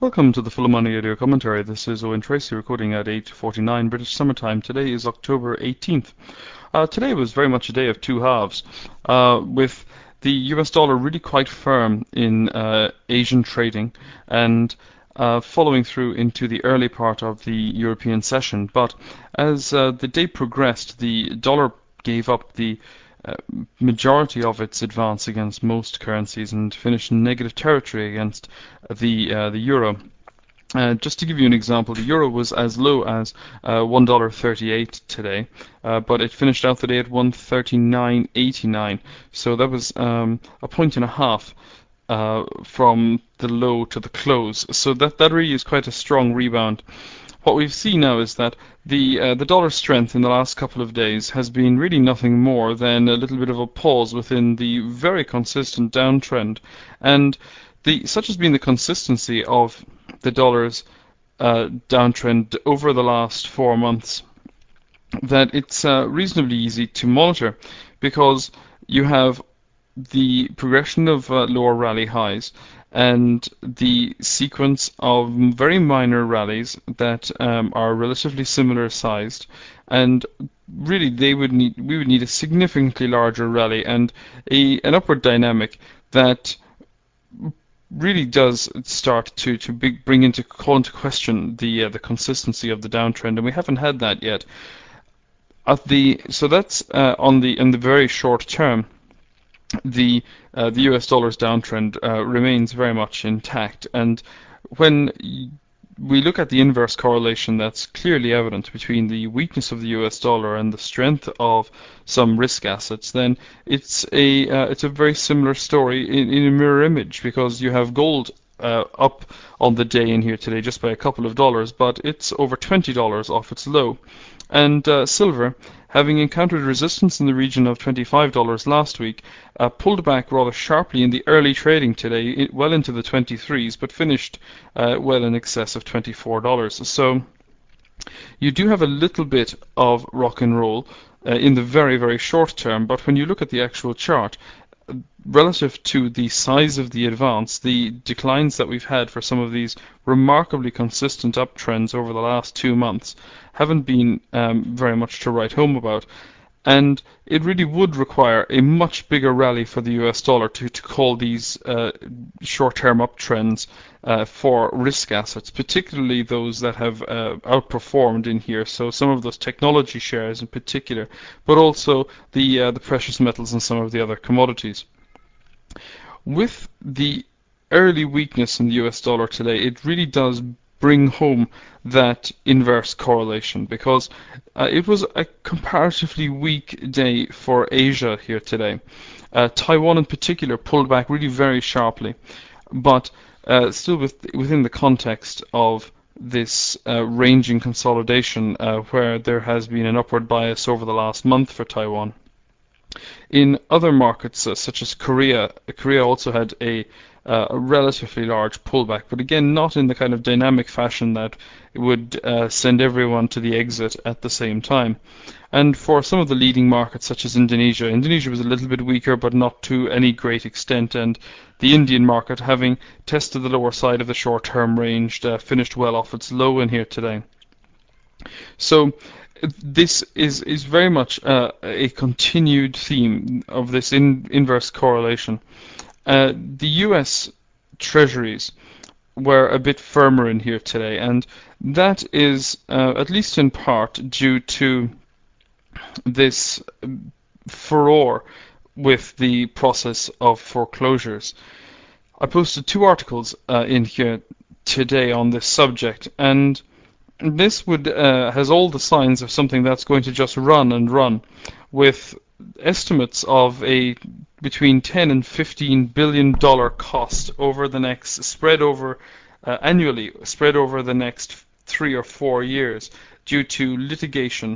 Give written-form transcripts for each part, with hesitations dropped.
Welcome to the Full Money Audio Commentary. This is Owen Tracy recording at 8:49 British Summer Time. Today is October 18th. Today was very much a day of two halves, with the US dollar really quite firm in Asian trading and following through into the early part of the European session. But as the day progressed, the dollar gave up the uh, majority of its advance against most currencies and finished in negative territory against the euro. Just to give you an example, the euro was as low as $1.38 today, but it finished out the day at 139.89. So that was a point and a half from the low to the close. So that really is quite a strong rebound. What we've seen now is that the dollar strength in the last couple of days has been really nothing more than a little bit of a pause within the very consistent downtrend, and such has been the consistency of the dollar's downtrend over the last 4 months that it's reasonably easy to monitor, because you have the progression of lower rally highs and the sequence of very minor rallies that are relatively similar sized, and really we would need a significantly larger rally and an upward dynamic that really does start to call into question the consistency of the downtrend, and we haven't had that yet. So that's in the very short term. The US dollar's downtrend remains very much intact, and when we look at the inverse correlation that's clearly evident between the weakness of the US dollar and the strength of some risk assets, then it's a very similar story in a mirror image, because you have gold up on the day in here today just by a couple of dollars, but it's over $20 off its low. And silver, having encountered resistance in the region of $25 last week, pulled back rather sharply in the early trading today, well into the 23s, but finished well in excess of $24. So you do have a little bit of rock and roll in the very, very short term, but when you look at the actual chart, relative to the size of the advance, the declines that we've had for some of these remarkably consistent uptrends over the last 2 months haven't been very much to write home about. And it really would require a much bigger rally for the US dollar to call these short-term uptrends for risk assets, particularly those that have outperformed in here. So some of those technology shares in particular, but also the precious metals and some of the other commodities. With the early weakness in the US dollar today, it really does bring home that inverse correlation, because it was a comparatively weak day for Asia here today. Taiwan in particular pulled back really very sharply, but still within the context of this ranging consolidation where there has been an upward bias over the last month for Taiwan. In other markets, such as Korea also had a relatively large pullback, but again, not in the kind of dynamic fashion that would send everyone to the exit at the same time. And for some of the leading markets, such as Indonesia was a little bit weaker, but not to any great extent, and the Indian market, having tested the lower side of the short-term range, finished well off its low in here today. So this is very much a continued theme of this inverse correlation. The US Treasuries were a bit firmer in here today, and that is at least in part due to this furore with the process of foreclosures. I posted 2 articles in here today on this subject, and this has all the signs of something that's going to just run and run, with estimates of a between 10 and 15 billion dollar cost over the next annually spread over the next 3 or 4 years, due to litigation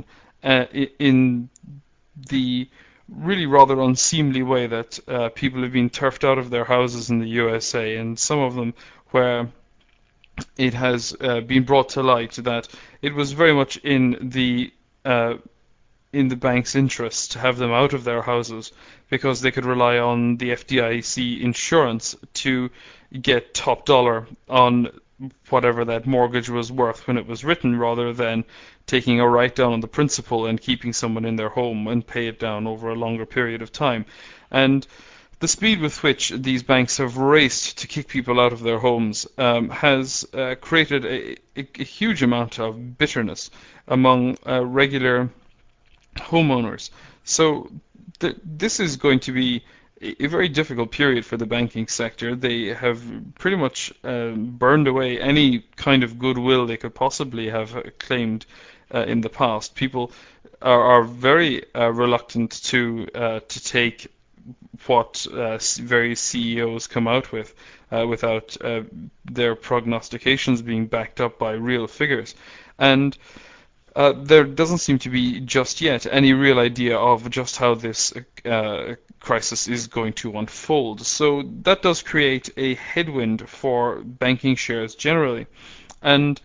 in the really rather unseemly way that people have been turfed out of their houses in the USA, and some of them where it has been brought to light that it was very much in the bank's interest to have them out of their houses, because they could rely on the FDIC insurance to get top dollar on whatever that mortgage was worth when it was written, rather than taking a write down on the principal and keeping someone in their home and pay it down over a longer period of time. And the speed with which these banks have raced to kick people out of their homes has created a huge amount of bitterness among regular homeowners. So this is going to be a very difficult period for the banking sector. They have pretty much burned away any kind of goodwill they could possibly have claimed in the past. People are very reluctant to take what various CEOs come out with without their prognostications being backed up by real figures. And there doesn't seem to be just yet any real idea of just how this crisis is going to unfold. So that does create a headwind for banking shares generally. And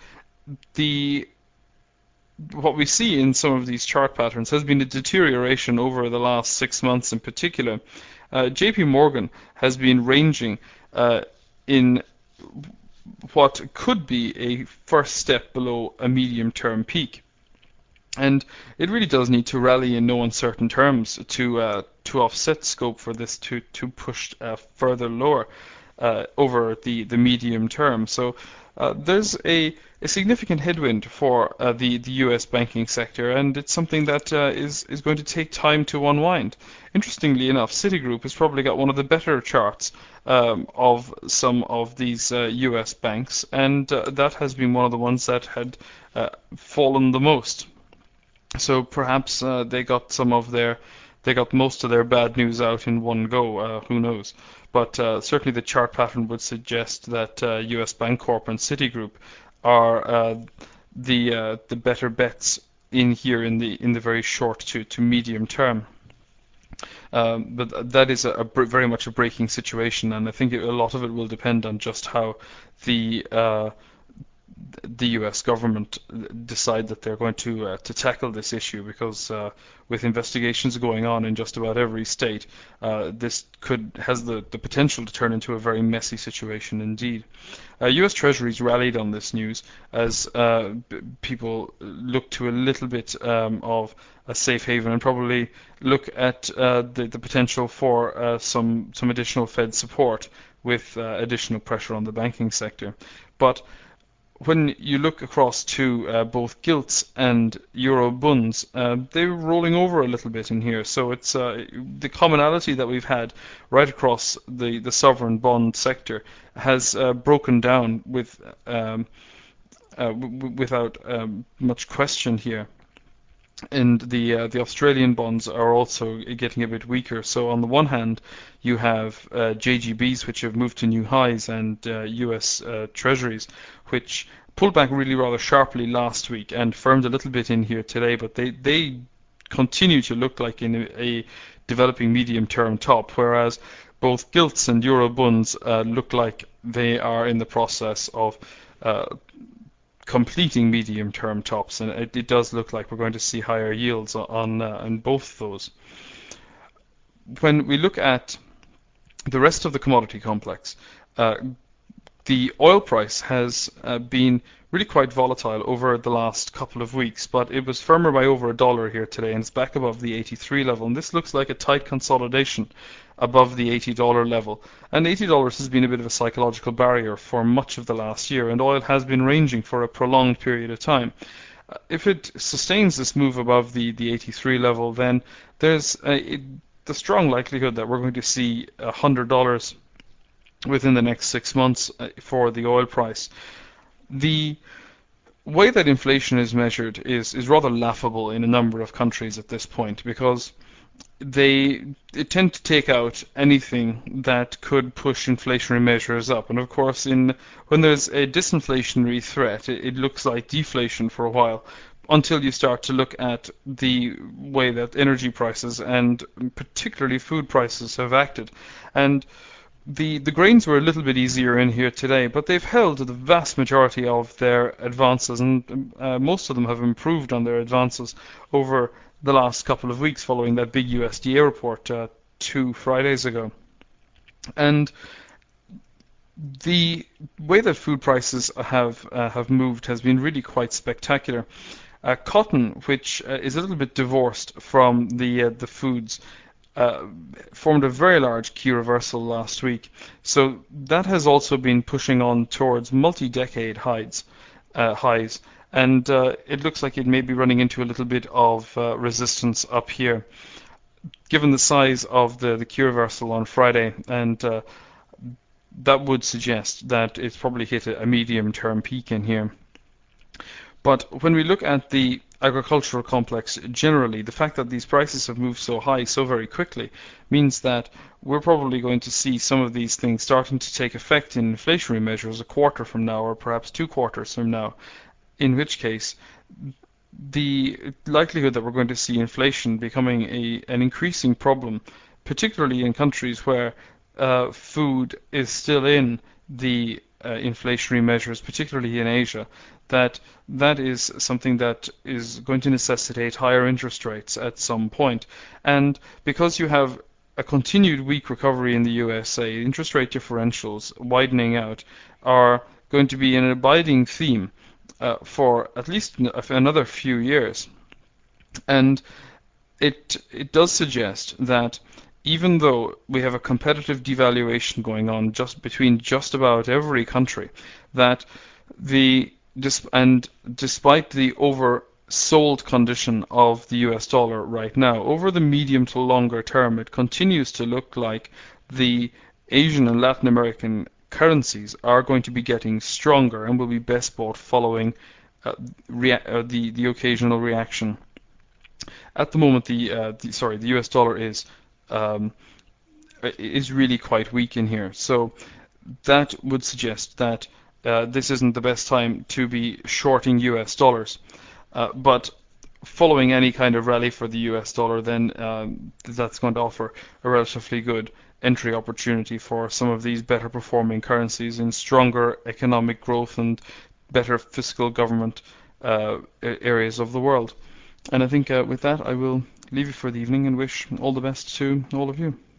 what we see in some of these chart patterns has been a deterioration over the last 6 months in particular. JP Morgan has been ranging in what could be a first step below a medium-term peak. And it really does need to rally in no uncertain terms to offset scope for this to push further lower over the medium term. So there's a significant headwind for the US banking sector, and it's something that is going to take time to unwind. Interestingly enough, Citigroup has probably got one of the better charts of some of these US banks, and that has been one of the ones that had fallen the most. So perhaps they got most of their bad news out in one go. Who knows? But certainly the chart pattern would suggest that U.S. Bancorp and Citigroup are the better bets in here in the very short to medium term. But that is very much a breaking situation, and I think a lot of it will depend on just how the U.S. government decide that they're going to tackle this issue, because with investigations going on in just about every state, this has the potential to turn into a very messy situation indeed. U.S. Treasuries rallied on this news as people look to a little bit of a safe haven and probably look at the potential for some additional Fed support with additional pressure on the banking sector. But when you look across to both gilts and euro bunds, they're rolling over a little bit in here. So it's the commonality that we've had right across the sovereign bond sector has broken down without much question here. And the Australian bonds are also getting a bit weaker. So on the one hand, you have JGBs, which have moved to new highs, and US Treasuries, which pulled back really rather sharply last week and firmed a little bit in here today. But they continue to look like in a developing medium-term top, whereas both gilts and euro bunds look like they are in the process of completing medium-term tops, and it does look like we're going to see higher yields on both of those. When we look at the rest of the commodity complex, the oil price has been really quite volatile over the last couple of weeks, but it was firmer by over $1 here today, and it's back above the 83 level. And this looks like a tight consolidation above the $80 level. And $80 has been a bit of a psychological barrier for much of the last year, and oil has been ranging for a prolonged period of time. If it sustains this move above the 83 level, then there's the strong likelihood that we're going to see $100 within the next 6 months for the oil price. The way that inflation is measured is rather laughable in a number of countries at this point, because they tend to take out anything that could push inflationary measures up. And of course, when there's a disinflationary threat, it looks like deflation for a while, until you start to look at the way that energy prices and particularly food prices have acted. And the grains were a little bit easier in here today, but they've held the vast majority of their advances, and most of them have improved on their advances over the last couple of weeks following that big USDA report 2 Fridays ago. And The way that food prices have moved has been really quite spectacular. Cotton, which is a little bit divorced from the foods, uh, formed a very large key reversal last week. So that has also been pushing on towards multi-decade highs, and it looks like it may be running into a little bit of resistance up here, given the size of the key reversal on Friday, and that would suggest that it's probably hit a medium-term peak in here. But when we look at the agricultural complex generally, the fact that these prices have moved so high so very quickly means that we're probably going to see some of these things starting to take effect in inflationary measures a quarter from now, or perhaps 2 quarters from now, in which case the likelihood that we're going to see inflation becoming an increasing problem, particularly in countries where food is still in the inflationary measures, particularly in Asia, that is something that is going to necessitate higher interest rates at some point. And because you have a continued weak recovery in the USA, interest rate differentials widening out are going to be an abiding theme for at least another few years. And it does suggest that even though we have a competitive devaluation going on just between just about every country, that despite the oversold condition of the US dollar right now, over the medium to longer term, it continues to look like the Asian and Latin American currencies are going to be getting stronger and will be best bought following the occasional reaction. At the moment, the US dollar um, is really quite weak in here. So that would suggest that this isn't the best time to be shorting US dollars. But following any kind of rally for the US dollar, then that's going to offer a relatively good entry opportunity for some of these better performing currencies in stronger economic growth and better fiscal government areas of the world. And I think with that, I will leave you for the evening and wish all the best to all of you.